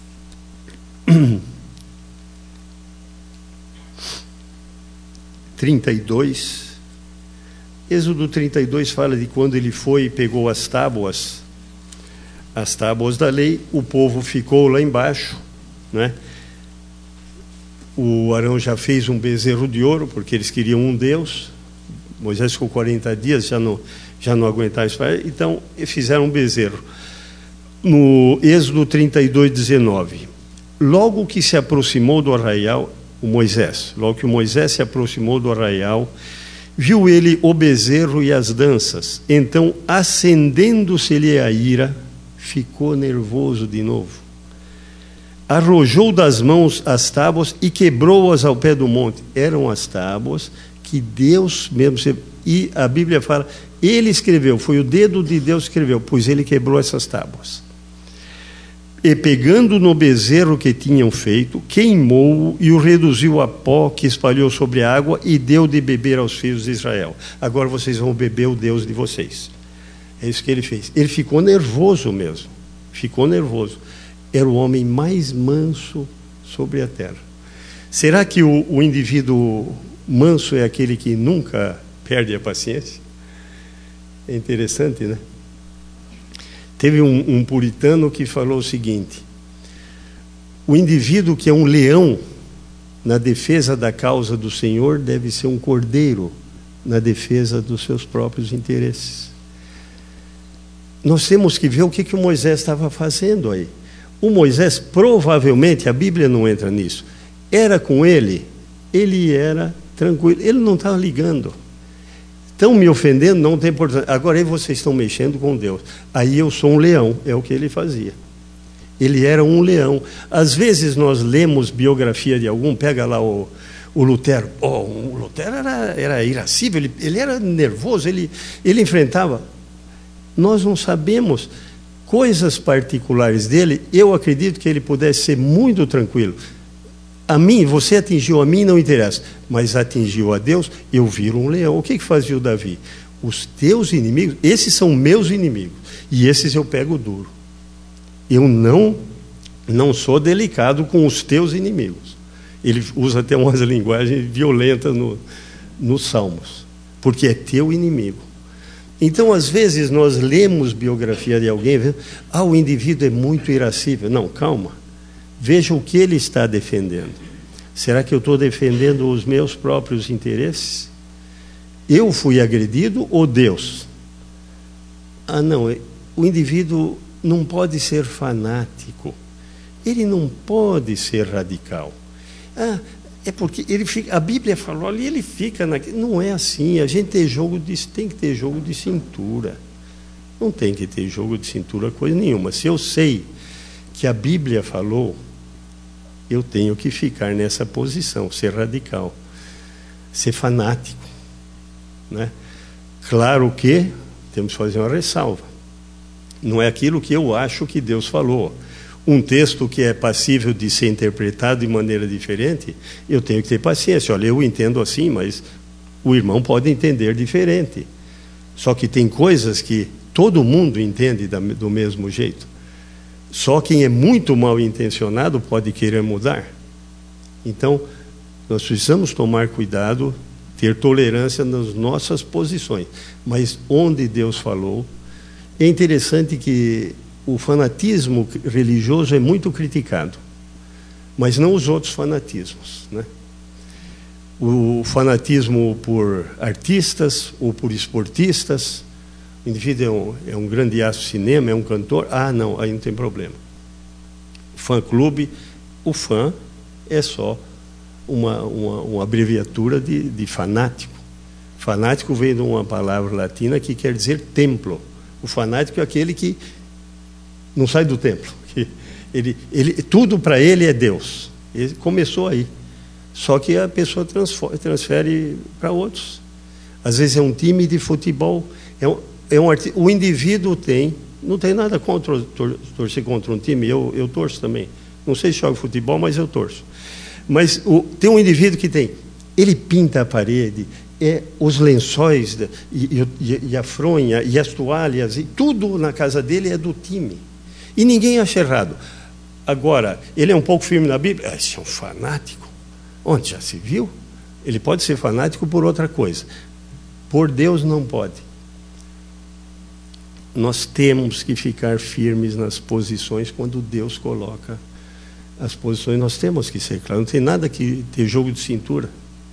trinta e dois. Êxodo trinta e dois fala de quando ele foi e pegou as tábuas, as tábuas da lei, o povo ficou lá embaixo, né? O Arão já fez um bezerro de ouro, porque eles queriam um Deus. Moisés ficou quarenta dias, já não, já não aguentava isso. Então, fizeram um bezerro. No Êxodo trinta e dois, dezenove. Logo que se aproximou do arraial, o Moisés, logo que o Moisés se aproximou do arraial, viu ele o bezerro e as danças. Então, acendendo-se-lhe a ira, ficou nervoso de novo. Arrojou das mãos as tábuas e quebrou-as ao pé do monte. Eram as tábuas que Deus mesmo... E a Bíblia fala, ele escreveu, foi o dedo de Deus que escreveu, pois ele quebrou essas tábuas. E pegando no bezerro que tinham feito, queimou-o e o reduziu a pó que espalhou sobre a água e deu de beber aos filhos de Israel. Agora vocês vão beber o Deus de vocês. É isso que ele fez. Ele ficou nervoso mesmo. Ficou nervoso. Era o homem mais manso sobre a terra. Será que o, o indivíduo manso é aquele que nunca perde a paciência? É interessante, né? Teve um, um puritano que falou o seguinte: o indivíduo que é um leão na defesa da causa do Senhor deve ser um cordeiro na defesa dos seus próprios interesses. Nós temos que ver o que, que o Moisés estava fazendo aí. O Moisés, provavelmente, a Bíblia não entra nisso, era com ele, ele era tranquilo, ele não estava ligando. Estão me ofendendo, não tem importância. Agora aí vocês estão mexendo com Deus. Aí eu sou um leão, é o que ele fazia. Ele era um leão. Às vezes nós lemos biografia de algum, pega lá o, o Lutero. Oh, o Lutero era, era irascível, ele, ele era nervoso, ele, ele enfrentava. Nós não sabemos coisas particulares dele. Eu acredito que ele pudesse ser muito tranquilo. A mim, você atingiu a mim, não interessa, mas atingiu a Deus, eu viro um leão. O que, que fazia o Davi? Os teus inimigos, esses são meus inimigos, e esses eu pego duro. Eu não, não sou delicado com os teus inimigos. Ele usa até umas linguagens violentas no, nos Salmos, porque é teu inimigo. Então, às vezes, nós lemos biografia de alguém, vendo, ah, o indivíduo é muito irascível. Não, calma. Veja o que ele está defendendo. Será que eu estou defendendo os meus próprios interesses? Eu fui agredido ou Deus? Ah, não. O indivíduo não pode ser fanático. Ele não pode ser radical. Ah, É porque ele fica, a Bíblia falou ali, ele fica na, não é assim. A gente tem jogo de, tem que ter jogo de cintura. Não tem que ter jogo de cintura coisa nenhuma. Se eu sei que a Bíblia falou, eu tenho que ficar nessa posição, ser radical, ser fanático, né? Claro que temos que fazer uma ressalva. Não é aquilo que eu acho que Deus falou. Um texto que é passível de ser interpretado de maneira diferente, eu tenho que ter paciência. Olha, eu entendo assim, mas o irmão pode entender diferente. Só que tem coisas que todo mundo entende do mesmo jeito. Só quem é muito mal intencionado pode querer mudar. Então, nós precisamos tomar cuidado, ter tolerância nas nossas posições. Mas onde Deus falou, é interessante que o fanatismo religioso é muito criticado, mas não os outros fanatismos, né? O fanatismo por artistas ou por esportistas, o indivíduo é um, é um grande astro de cinema, é um cantor, ah, não, aí não tem problema. Fã-clube, o fã é só uma, uma, uma abreviatura de, de fanático. Fanático vem de uma palavra latina que quer dizer templo. O fanático é aquele que não sai do templo. Ele, ele, tudo para ele é Deus. Ele começou aí. Só que a pessoa transfere para outros. Às vezes é um time de futebol. É um, é um, o indivíduo tem, não tem nada contra tor, torcer contra um time. Eu, eu torço também. Não sei se joga futebol, mas eu torço. Mas o, tem um indivíduo que tem. Ele pinta a parede, é, os lençóis e, e, e a fronha e as toalhas, e tudo na casa dele é do time. E ninguém acha errado. Agora, ele é um pouco firme na Bíblia. Ah, esse é um fanático. Onde já se viu? Ele pode ser fanático por outra coisa. Por Deus não pode. Nós temos que ficar firmes nas posições quando Deus coloca as posições. Nós temos que ser claros. Não tem nada que ter jogo de cintura.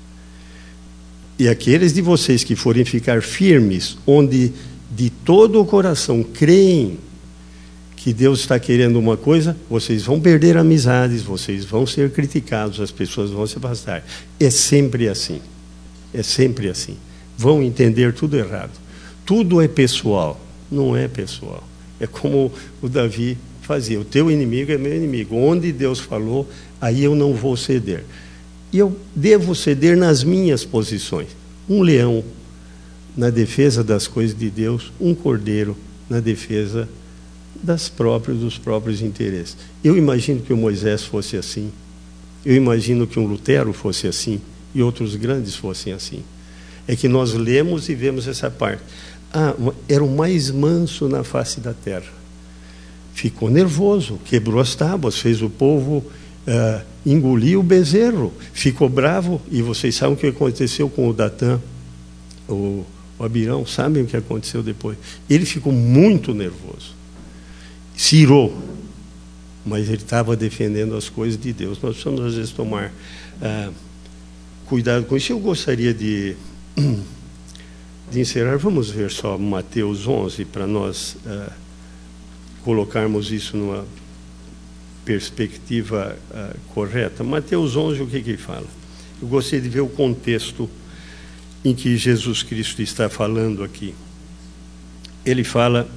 E aqueles de vocês que forem ficar firmes, onde de todo o coração creem que Deus está querendo uma coisa, vocês vão perder amizades, vocês vão ser criticados, as pessoas vão se afastar. É sempre assim. É sempre assim. Vão entender tudo errado. Tudo é pessoal. Não é pessoal. É como o Davi fazia. O teu inimigo é meu inimigo. Onde Deus falou, aí eu não vou ceder. E eu devo ceder nas minhas posições. Um leão na defesa das coisas de Deus, um cordeiro na defesa das próprias, dos próprios interesses. Eu imagino que o Moisés fosse assim. Eu imagino que um Lutero fosse assim. E outros grandes fossem assim. É que nós lemos e vemos essa parte. Ah, era o mais manso na face da terra. Ficou nervoso, quebrou as tábuas, fez o povo uh, engolir o bezerro. Ficou bravo, e vocês sabem o que aconteceu com o Datã, o, o Abirão, sabem o que aconteceu depois. Ele ficou muito nervoso. Se irou, mas ele estava defendendo as coisas de Deus. Nós precisamos, às vezes, tomar uh, cuidado com isso. Eu gostaria de, de encerrar. Vamos ver só Mateus onze, para nós uh, colocarmos isso numa perspectiva uh, correta. Mateus onze, o que que ele fala? Eu gostaria de ver o contexto em que Jesus Cristo está falando aqui. Ele fala...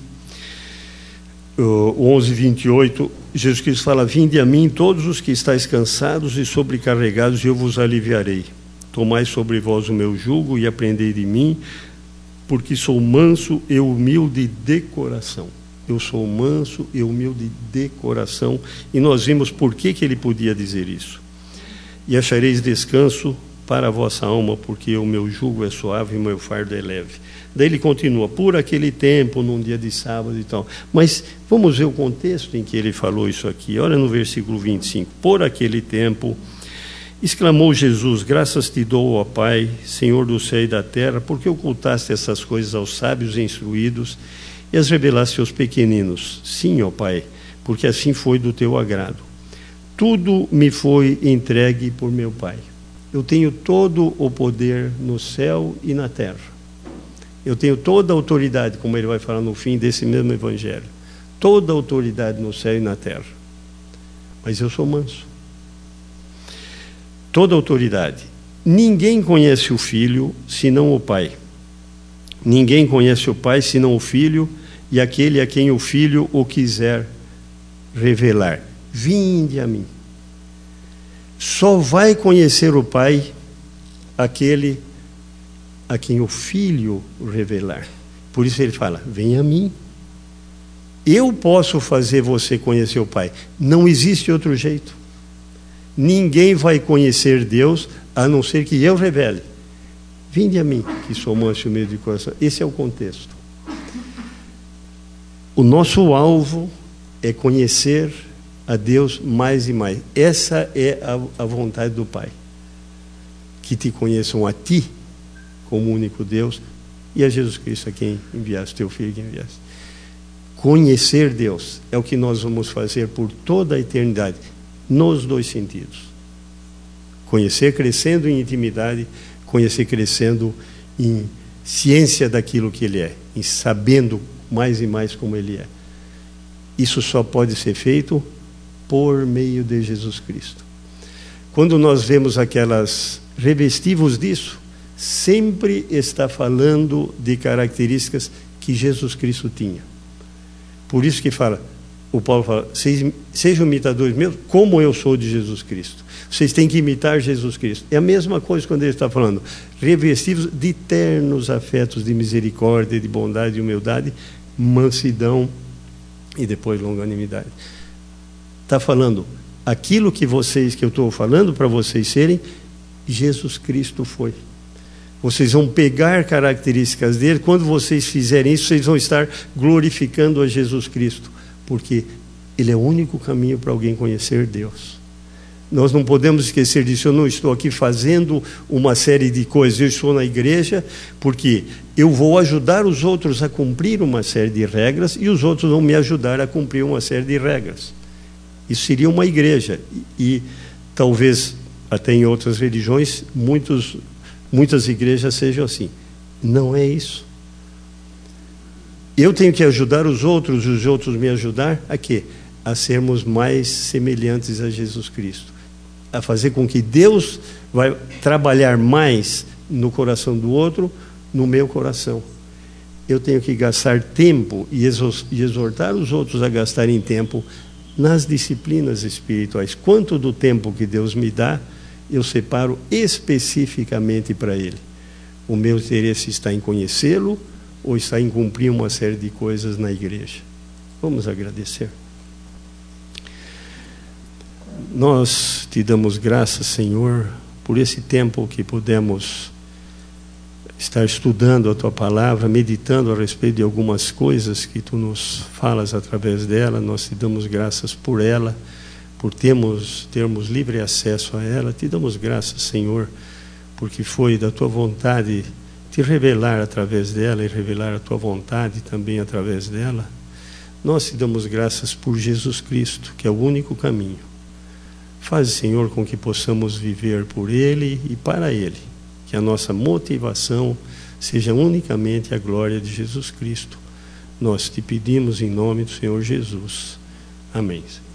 O onze, vinte e oito, Jesus Cristo fala: vinde a mim todos os que estáis cansados e sobrecarregados, e eu vos aliviarei. Tomai sobre vós o meu jugo e aprendei de mim, porque sou manso e humilde de coração. Eu sou manso e humilde de coração. E nós vimos por que, que ele podia dizer isso. E achareis descanso para a vossa alma, porque o meu jugo é suave e o meu fardo é leve. Daí ele continua, por aquele tempo, num dia de sábado e tal. Mas vamos ver o contexto em que ele falou isso aqui. Olha no versículo vinte e cinco. Por aquele tempo, exclamou Jesus: graças te dou, ó Pai, Senhor do céu e da terra, porque ocultaste essas coisas aos sábios e instruídos e as revelaste aos pequeninos. Sim, ó Pai, porque assim foi do teu agrado. Tudo me foi entregue por meu Pai. Eu tenho todo o poder no céu e na terra. Eu tenho toda a autoridade, como ele vai falar no fim desse mesmo evangelho. Toda a autoridade no céu e na terra. Mas eu sou manso. toda autoridade. Ninguém conhece o Filho, senão o Pai. Ninguém conhece o Pai, senão o Filho, e aquele a quem o Filho o quiser revelar. Vinde a mim. Só vai conhecer o Pai aquele a quem o Filho revelar. Por isso ele fala, vem a mim. Eu posso fazer você conhecer o Pai. Não existe outro jeito. Ninguém vai conhecer Deus a não ser que eu revele. Vinde a mim, que sou manso e humilde de coração. Esse é o contexto. O nosso alvo é conhecer a Deus mais e mais. Essa é a, a vontade do Pai. Que te conheçam a ti, como único Deus, e a Jesus Cristo, a quem enviaste, teu Filho que enviaste. Conhecer Deus é o que nós vamos fazer por toda a eternidade, nos dois sentidos. Conhecer crescendo em intimidade, conhecer crescendo em ciência daquilo que Ele é, em sabendo mais e mais como Ele é. Isso só pode ser feito por meio de Jesus Cristo. Quando nós vemos aquelas revestivos disso, sempre está falando de características que Jesus Cristo tinha. Por isso que fala, o Paulo fala, sejam imitadores meus, como eu sou de Jesus Cristo. Vocês têm que imitar Jesus Cristo. É a mesma coisa quando ele está falando, revestivos de ternos afetos de misericórdia, de bondade, de humildade, mansidão e depois longanimidade. Está falando, aquilo que vocês, que eu estou falando para vocês serem, Jesus Cristo foi. Vocês vão pegar características dele. Quando vocês fizerem isso, vocês vão estar glorificando a Jesus Cristo, porque ele é o único caminho para alguém conhecer Deus. Nós não podemos esquecer disso. Eu não estou aqui fazendo uma série de coisas. Eu estou na igreja porque eu vou ajudar os outros a cumprir uma série de regras e os outros vão me ajudar a cumprir uma série de regras. Isso seria uma igreja. E, e talvez até em outras religiões, muitos, muitas igrejas sejam assim. Não é isso. Eu tenho que ajudar os outros e os outros me ajudar a quê? A sermos mais semelhantes a Jesus Cristo. A fazer com que Deus vai trabalhar mais no coração do outro, no meu coração. Eu tenho que gastar tempo e exortar os outros a gastarem tempo nas disciplinas espirituais. Quanto do tempo que Deus me dá, eu separo especificamente para Ele. O meu interesse está em conhecê-lo ou está em cumprir uma série de coisas na igreja. Vamos agradecer. Nós te damos graças, Senhor, por esse tempo que pudemos estar estudando a Tua Palavra, meditando a respeito de algumas coisas que Tu nos falas através dela. Nós te damos graças por ela, por termos, termos livre acesso a ela. Te damos graças, Senhor, porque foi da Tua vontade te revelar através dela e revelar a Tua vontade também através dela. Nós te damos graças por Jesus Cristo, que é o único caminho. Faz, Senhor, com que possamos viver por Ele e para Ele. Que a nossa motivação seja unicamente a glória de Jesus Cristo. Nós te pedimos em nome do Senhor Jesus. Amém.